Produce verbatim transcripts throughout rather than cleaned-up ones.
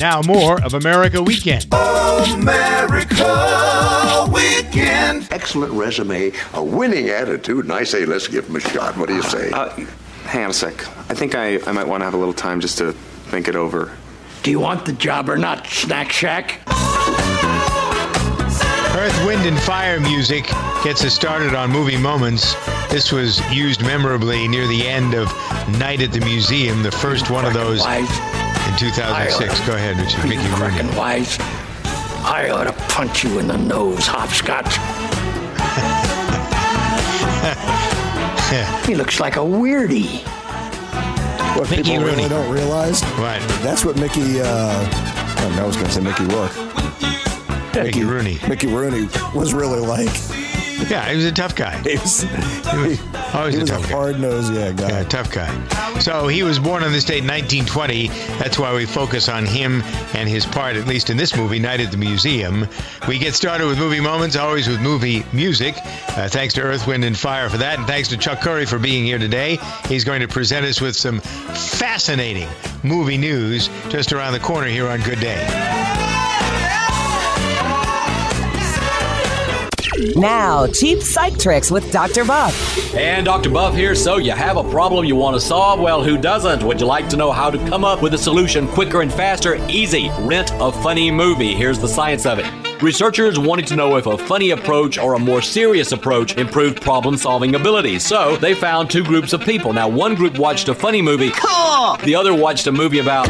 Now more of America Weekend. America Weekend. Excellent resume, a winning attitude, and I say let's give him a shot. What do you say? Uh, hang on a sec. I think I, I might want to have a little time just to think it over. Do you want the job or not, Snack Shack? Earth, Wind, and Fire music gets us started on Movie Moments. This was used memorably near the end of Night at the Museum, the first one of those in two thousand six. Go ahead, Richard. Mickey Rooney. Wise. I ought to punch you in the nose, hopscotch. He looks like a weirdie. What Mickey people Rooney. really don't realize? What? That's what Mickey, uh, I don't know, I was going to say Mickey Rourke. Mickey Rooney. Mickey Rooney was really like. Yeah, he was a tough guy. He was, He was always he a was tough a guy. hard-nosed, yeah, guy. Yeah, tough guy. So he was born on this date in nineteen twenty. That's why we focus on him and his part, at least in this movie, Night at the Museum. We get started with movie moments, always with movie music. Uh, thanks to Earth, Wind, and Fire for that. And thanks to Chuck Curry for being here today. He's going to present us with some fascinating movie news just around the corner here on Good Day. Now, Cheap Psych Tricks with Doctor Buff. And Doctor Buff here. So you have a problem you want to solve? Well, who doesn't? Would you like to know how to come up with a solution quicker and faster? Easy. Rent a funny movie. Here's the science of it. Researchers wanted to know if a funny approach or a more serious approach improved problem-solving abilities. So they found two groups of people. Now, one group watched a funny movie. Cool. The other watched a movie about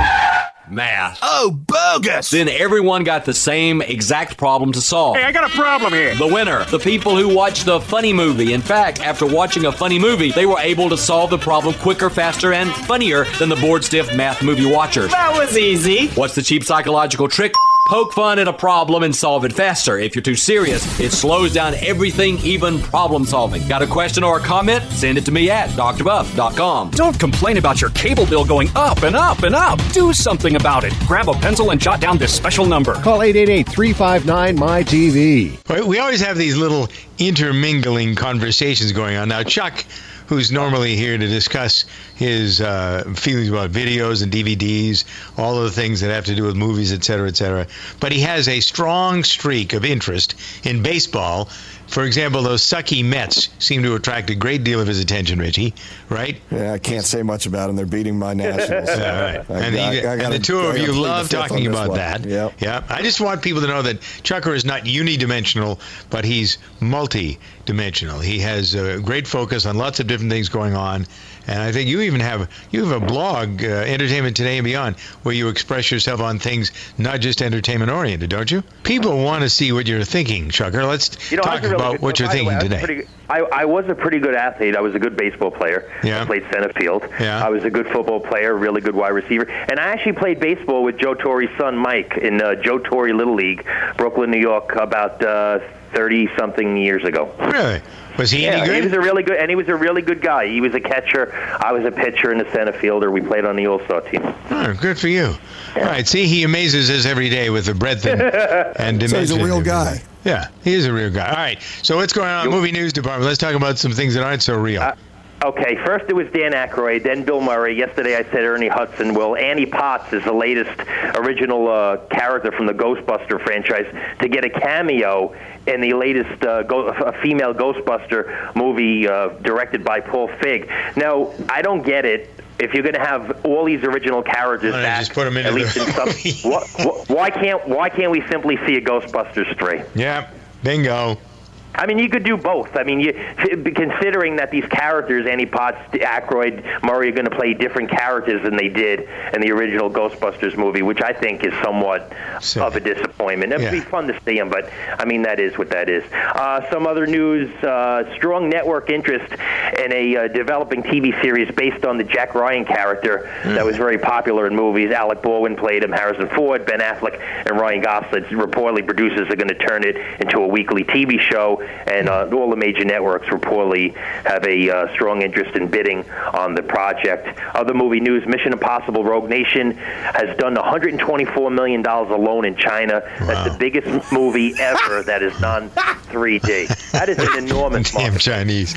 math. Oh, bogus! Then everyone got the same exact problem to solve. Hey, I got a problem here. The winner, the people who watched the funny movie. In fact, after watching a funny movie, they were able to solve the problem quicker, faster, and funnier than the bored-stiff math movie watchers. That was easy. What's the cheap psychological trick? Poke fun at a problem and solve it faster. If you're too serious, it slows down everything, even problem solving. Got a question or a comment? Send it to me at d r buff dot com. Don't complain about your cable bill going up and up and up. Do something about it. Grab a pencil and jot down this special number. Call eight eight eight, three five nine, M Y T V. We always have these little intermingling conversations going on. Now, Chuck, who's normally here to discuss his uh, feelings about videos and D V Ds, all of the things that have to do with movies, et cetera, et cetera. But he has a strong streak of interest in baseball. For example, those sucky Mets seem to attract a great deal of his attention, Richie, right? Yeah, I can't say much about them. They're beating my Nationals. Yeah, right. I, and, I, the, I gotta, and the two of you love talking about one. that. Yep. Yeah. I just want people to know that Chucker is not unidimensional, but he's multi-dimensional. He has a great focus on lots of different things going on. And I think you even have you have a blog, uh, Entertainment Today and Beyond, where you express yourself on things not just entertainment-oriented, don't you? People want to see what you're thinking, Chucker. Let's you know, talk really about good, what you're by the thinking way, I today. Pretty, I, I was a pretty good athlete. I was a good baseball player. Yeah. I played center field. Yeah. I was a good football player, really good wide receiver. And I actually played baseball with Joe Torre's son, Mike, in uh, Joe Torre Little League, Brooklyn, New York, about uh, thirty-something years ago. Really? Was he yeah, any good? he was a really good, and he was a really good guy. He was a catcher. I was a pitcher and a center fielder. We played on the All-Star team. Oh, good for you. Yeah. All right, see, he amazes us every day with the breadth and, and dimension. So he's a real guy. Yeah, he is a real guy. All right, so what's going on in the movie news department? Let's talk about some things that aren't so real. Uh, Okay, first it was Dan Aykroyd, then Bill Murray. Yesterday I said Ernie Hudson. Well, Annie Potts is the latest original uh, character from the Ghostbuster franchise to get a cameo in the latest uh, go- a female Ghostbuster movie uh, directed by Paul Feig. Now, I don't get it. If you're going to have all these original characters back, just put them in at the least in some, what, what, why can't why can't we simply see a Ghostbusters three? Yeah, bingo. I mean, you could do both. I mean, you, considering that these characters, Annie Potts, Aykroyd, Murray, are going to play different characters than they did in the original Ghostbusters movie, which I think is somewhat so, of a disappointment. It would yeah. be fun to see them, but, I mean, that is what that is. Uh, some other news, uh, strong network interest in a uh, developing T V series based on the Jack Ryan character mm. that was very popular in movies. Alec Baldwin played him, Harrison Ford, Ben Affleck, and Ryan Gosling. Reportedly, producers are going to turn it into a weekly T V show. And uh, all the major networks reportedly have a uh, strong interest in bidding on the project. Other movie news, Mission Impossible Rogue Nation has done one hundred twenty-four million dollars alone in China. Wow. That's the biggest movie ever that is non three D. That is an enormous Damn market. Chinese.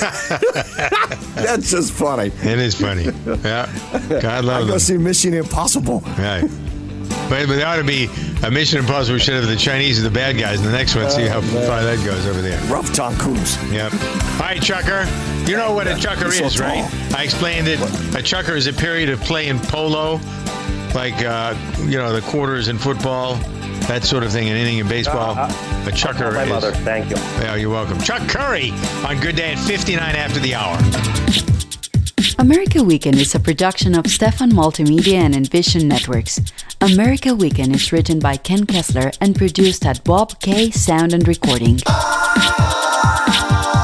That's just funny. It is funny. Yeah. God love I go them. see Mission Impossible. Right. But, but there ought to be a Mission Impossible should have the Chinese are the bad guys in the next one. See how far that goes over there. Rough Tom Cruise. Yep. All right, chucker. You know what a chucker so is, tall. right? I explained it. A chucker is a period of play in polo, like, uh, you know, the quarters in football, that sort of thing, and anything in baseball. Uh, a chucker my is... mother. Thank you. Yeah, you're welcome. Chuck Curry on Good Day at fifty-nine after the hour. America Weekend is a production of Stefan Multimedia and Envision Networks. America Weekend is written by Ken Kessler and produced at Bob K Sound and Recording.